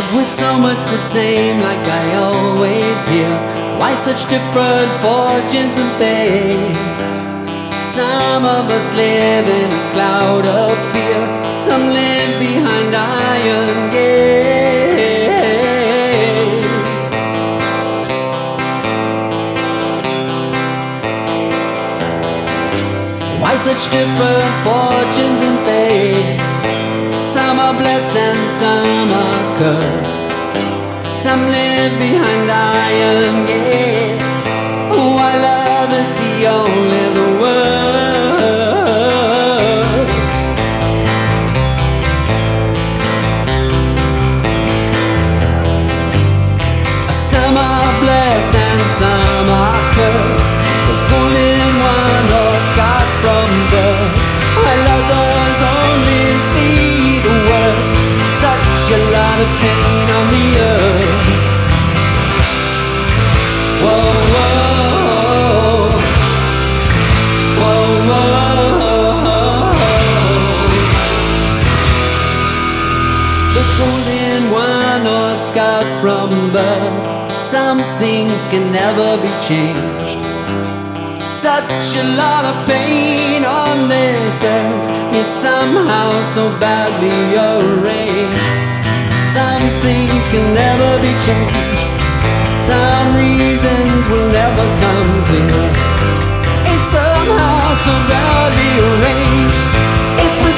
with so much the same like I always hear. Why such different fortunes and fates? Some of us live in a cloud of fear, some live behind iron gates. Why such different fortunes and fates? Some are blessed and some are cursed. Some live behind iron gates, while others see only the worst. Some are blessed and some are cursed, the pulling one or scarred from birth, while others only see the worst. Such a lot of pain on the earth. Whoa, whoa, whoa, whoa. The golden one or scarred from birth, some things can never be changed. Such a lot of pain on this earth, it's somehow so badly arranged. Some things can never be changed, some reasons will never come clear. It's somehow so badly arranged. If